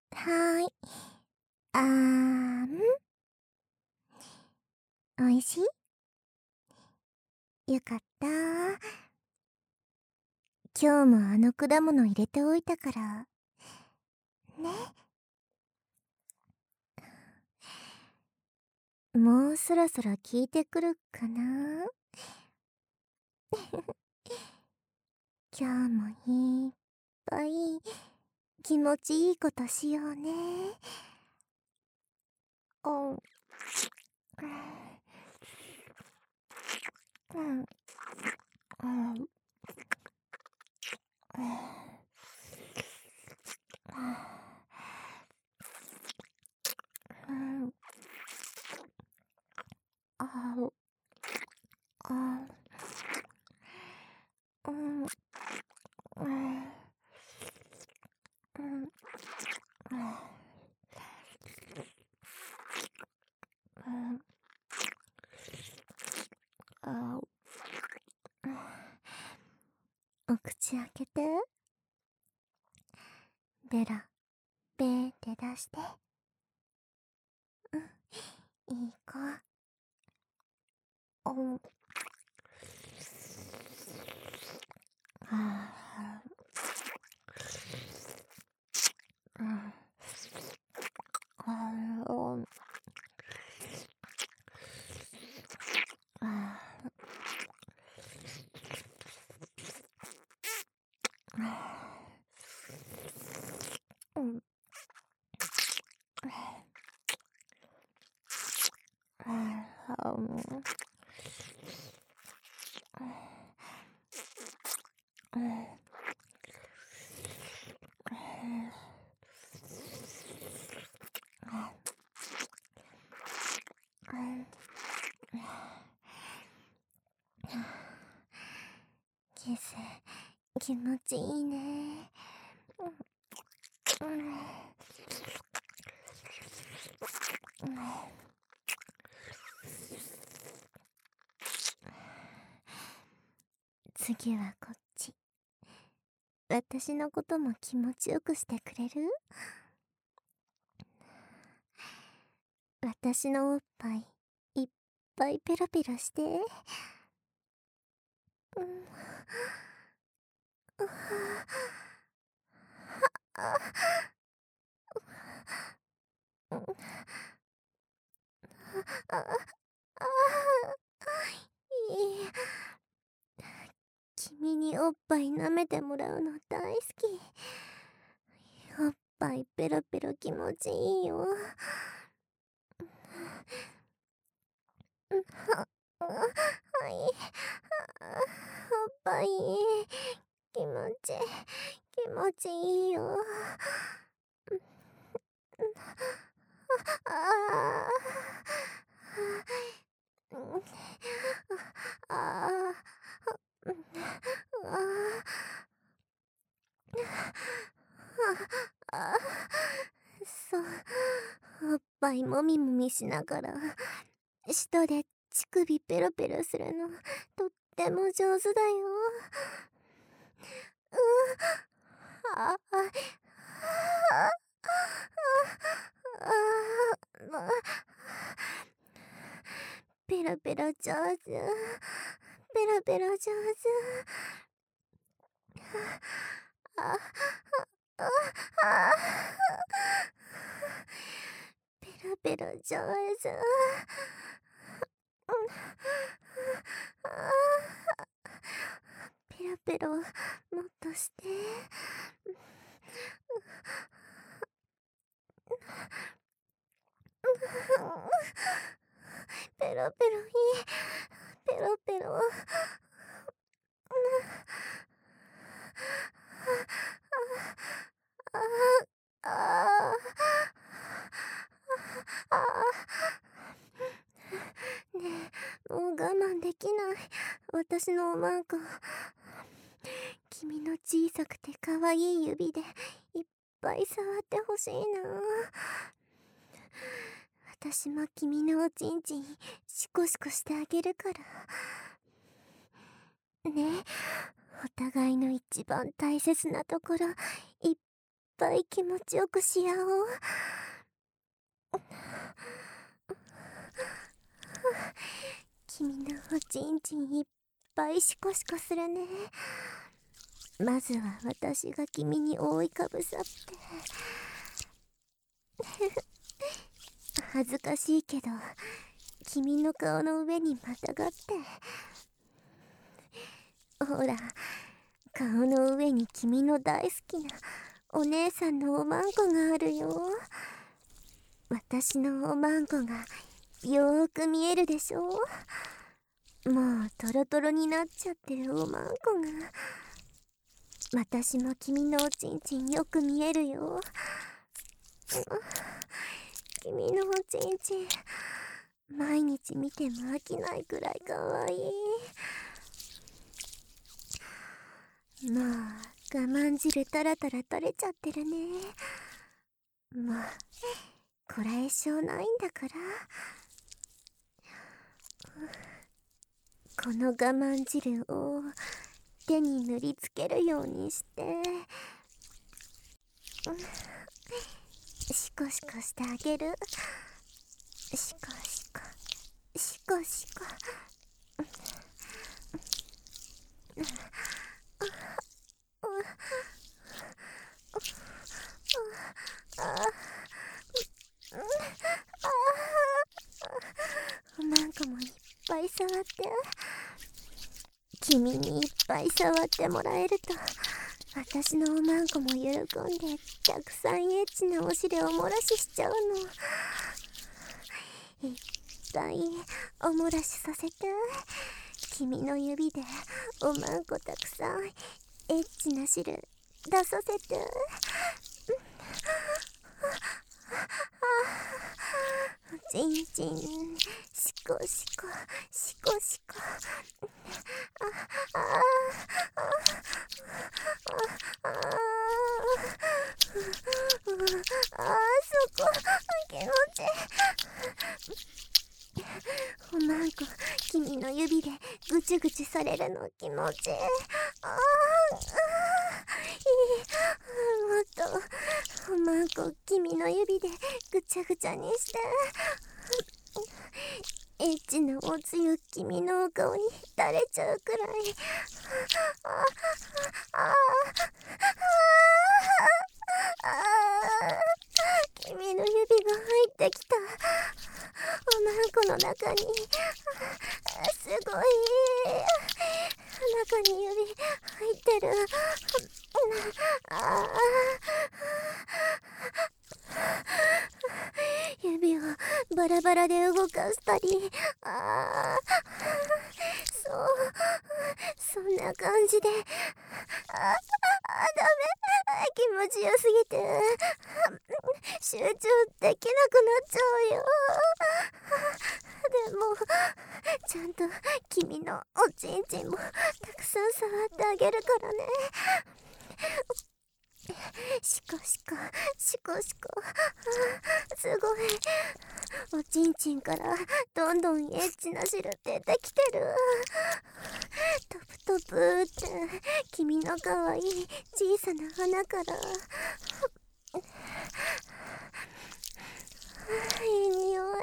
はーい。あーん。おいしい？よかった。今日もあの果物入れておいたから。ね。もうそろそろ聞いてくるかな。今日もいっぱい気持ちいいことしようね。うん。うん。うん。うん。あーあー。うん。うん。うん。うん。あー、お口開けて。ベラ、ベーって出して。うん、いい子。うん。あー、うん。あー、うん。あー、うん。あー、うん。うん。キス、気持ちいいね。うん。うん。次はこっち。私のことも気持ちよくしてくれる？私のおっぱいいっぱいペロペロして。うん。あああ、いい。君におっぱい舐めてもらうの大好き。おっぱいペロペロ気持ちいいよ。はい。おっぱい気持ち気持ちいいよ。ああ、ああ、あ、そう、おっぱいもみもみしながら舌で乳首ペロペロするのとっても上手だよ。うん、ああ、ああ、ペロペロ上手、ペロペロ上手。ああ、あ、ペロペロ上手。ペロペロもっとして。ペロペロいい。ペロペロ。ああ、ああ、ねえ、もう我慢できない。私のおまんこ。君の小さくて可愛い指でいっぱい触ってほしいな。私も君のおちんちんシコシコしてあげるからね。お互いの一番大切なところいっぱい気持ちよくし合おう。君のおちんちんいっぱいシコシコするね。まずは私が君に覆いかぶさって恥ずかしいけど君の顔の上にまたがって、ほら、顔の上に君の大好きなお姉さんのおまんこがあるよ。私のおまんこがよーく見えるでしょ。もうトロトロになっちゃってるおまんこが。私も君のおちんちんよく見えるよ。君のおちんちん毎日見ても飽きないくらいかわいい。もう我慢汁タラタラ垂れちゃってるね。もうこらえ性ないんだから。この我慢汁を手に塗りつけるようにしてシコシコしてあげる。シコシコシコシコ。おまんこもいっぱい触って。君にいっぱい触ってもらえると私のおまんこも喜んでたくさんエッチなお尻を漏らしちゃうの。いっぱいお漏らしさせて。君の指でおまんこたくさんエッチな汁出させて。ちんちんシコシコシコシコ。そこ気持ちいい。おまんこ君の指でぐちゅぐちゅされるの気持ちいい。いい。もっとおまんこ君の指でぐちゃぐちゃにして。エッチなおつゆ君のお顔に垂れちゃうくらい。君の指が入ってきた。おまんこの中にすごい中に指入ってる。指をバラバラで動かしたり。そんな感じで。ダメ、気持ちよすぎて集中できなくなっちゃうよ。でもちゃんと君のおちんちんもたくさん触ってあげるからね。シコシコシコシコ。すごい。おちんちんからどんどんエッチな汁出てきてる。トプトプって君のかわいい小さな花からいい匂い。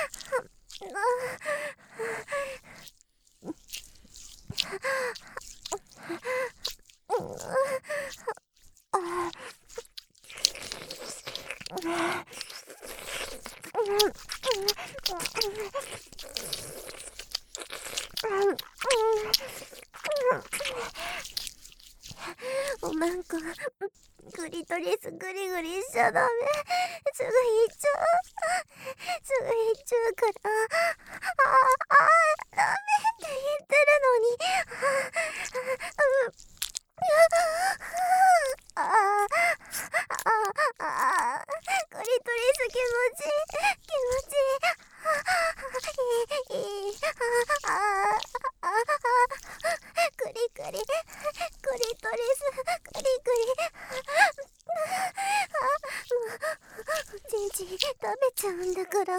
おまんこクリトリスグリグリしちゃダメ。すぐ行っちゃう。すぐ行っちゃうから。ダメって言ってるのに。クリトリス気持ちいい気持ちいい。いい。クリクリクリトリスクリクリ。ちんちん食べちゃうんだから。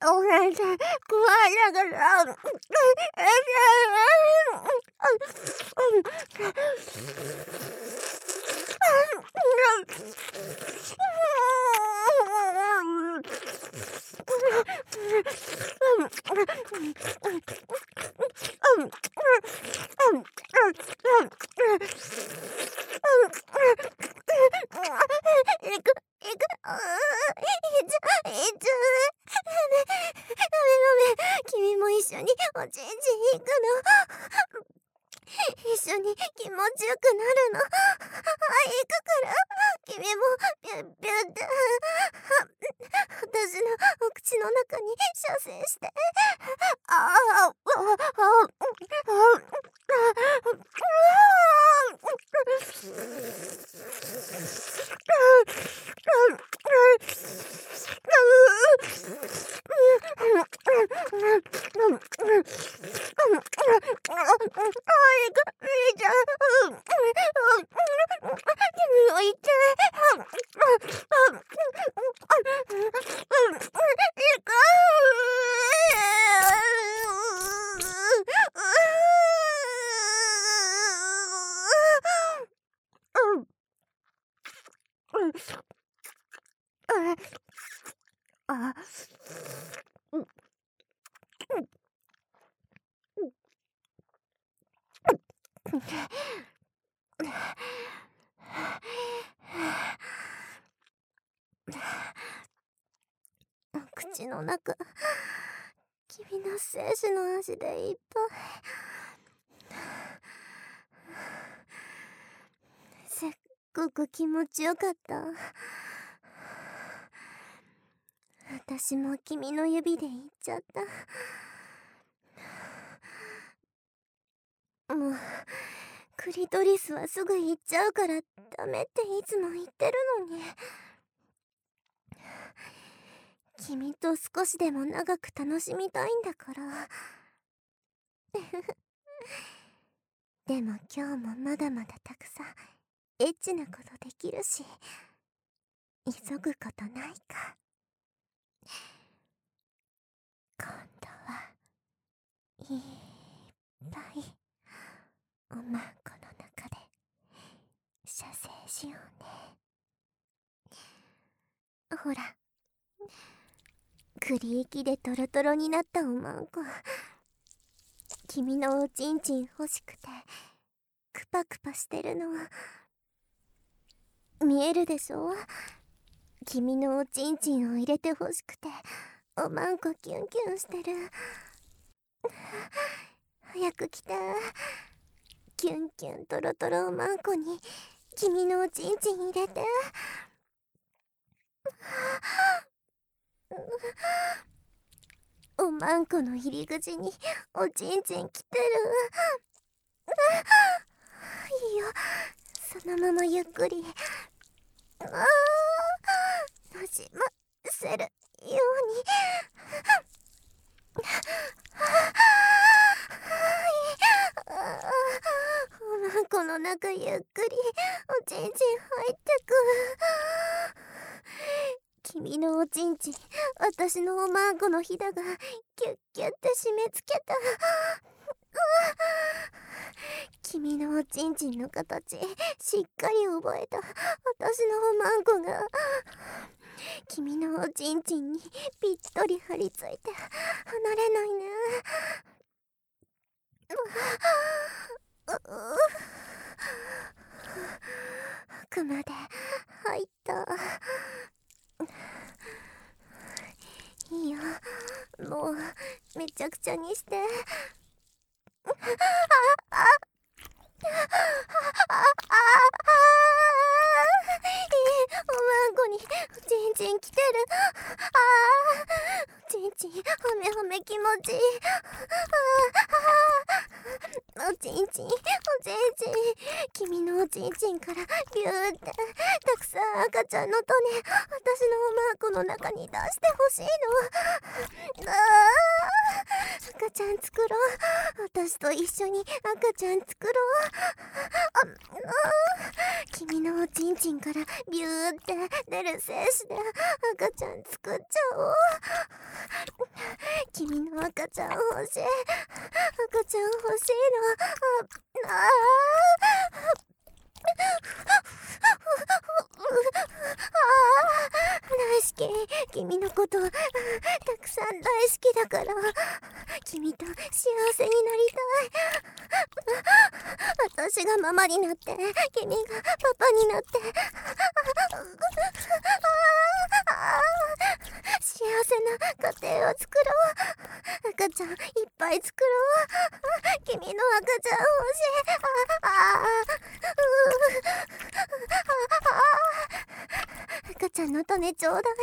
お姉さん、怖いだから。君も一緒におちんちん行くの。一緒に気持ちよくなるの。行くから。君もピュッピュッって私のお口の中に射精して。口の中、君の精子の足でいっぱい。すっごく気持ちよかった。私も君の指で言っちゃった。もうクリトリスはすぐ行っちゃうからダメっていつも言ってるのに。君と少しでも長く楽しみたいんだから。でも今日もまだまだたくさんエッチなことできるし、急ぐことないか。今度はいっぱいおまんこの中で射精しようね。ほら、栗息でトロトロになったおまんこ、君のおちんちん欲しくてクパクパしてるの見えるでしょ。君のおちんちんを入れて欲しくておまんこキュンキュンしてる。早く来て。キュンキュントロトロおまんこに君のおちんちん入れて。おまんこの入り口におちんちん来てる。いいよ、そのままゆっくりなじませるように。おまんこの中ゆっくりおちんちん入ってく。君のおちんちん、私のおまんこのひだがキュッキュッて締め付けた。君のおちんちんの形しっかり覚えた私のおまんこが君のおちんちんにぴったり張り付いて離れないね。奥まで入った。いいよ、もうめちゃくちゃにして。おまんこにおちんちん来てる。おちんちんはめはめ気持ちいい。おちんちんおちんちん、君のおちんちんからギューってたくさん赤ちゃんの種私のおまんこの中に出してほしいの。赤ちゃん作ろう。私と一緒に赤ちゃん作ろう。君のおちんちんからビューって出る精子で赤ちゃん作っちゃおう。君の赤ちゃん欲しい。赤ちゃん欲しいの。大好き。君のことたくさん大好きだから君と幸せになりたい。私がママになって君がパパになって幸せな家庭を作ろう。赤ちゃんいっぱい作ろう。君の赤ちゃん欲しい。赤ちゃんの種ちょうだい。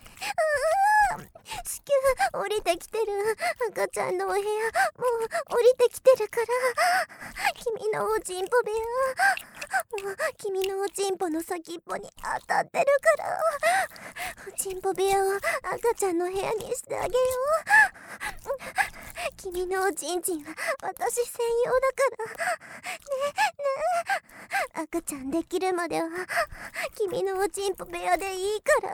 子宮降りてきてる。赤ちゃんのお部屋もう降りてきてるから。君のおちんぽ部屋もう君のおちんぽの先っぽに当たってるから。おちんぽ部屋を赤ちゃんの部屋にしてあげよう。君のおちんちんは私専用だから。ねえ赤ちゃんできるまでは君のおちんぽ部屋でいいから。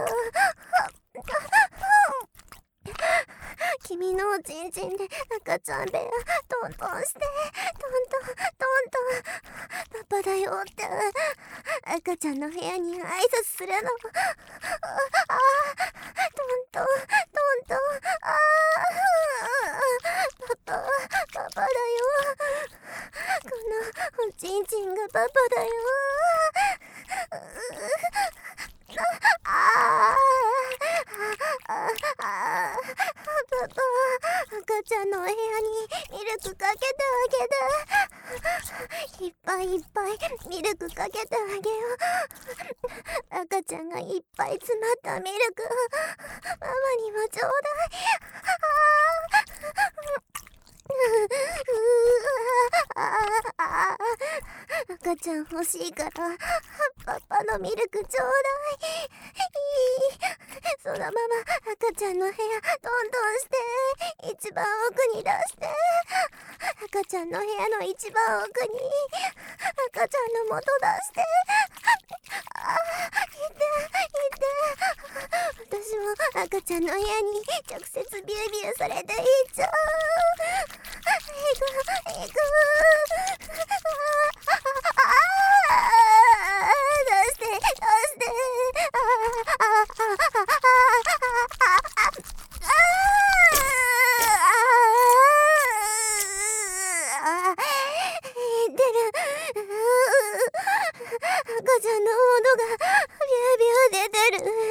君のおちんちんで赤ちゃん部屋トントンしてトントントントンパパだよって赤ちゃんの部屋に挨拶するの。トントントントンパパだよ。このおちんちんがパパだよ。パパ、赤ちゃんのお部屋にミルクかけてあげて。いっぱいいっぱいミルクかけてあげよう。赤ちゃんがいっぱい詰まったミルクママにもちょうだい。赤ちゃん欲しいからパパのミルクちょうだい。そのまま赤ちゃんの部屋トントンして一番奥に出して。赤ちゃんの部屋の一番奥に赤ちゃんの元出して。私も赤ちゃんの部屋に直接ビュービューされていっちゃう。行く出して出る。赤ちゃんの元がビュービュー出てる。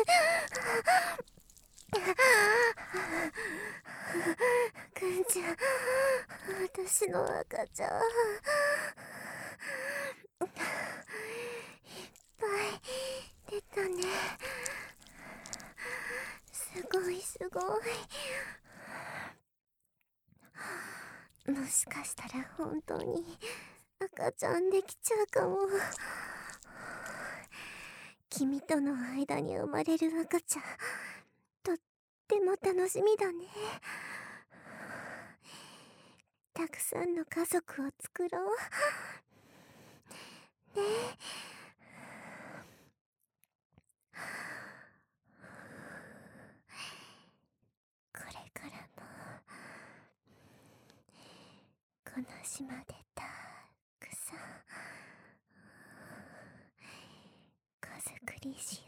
くんちゃん、私の赤ちゃんいっぱい出たね。すごいすごい。もしかしたら本当に赤ちゃんできちゃうかも。君との間に生まれる赤ちゃんとっても楽しみだね。たくさんの家族を作ろうね。これからもこの島でたくさん子作りしよう。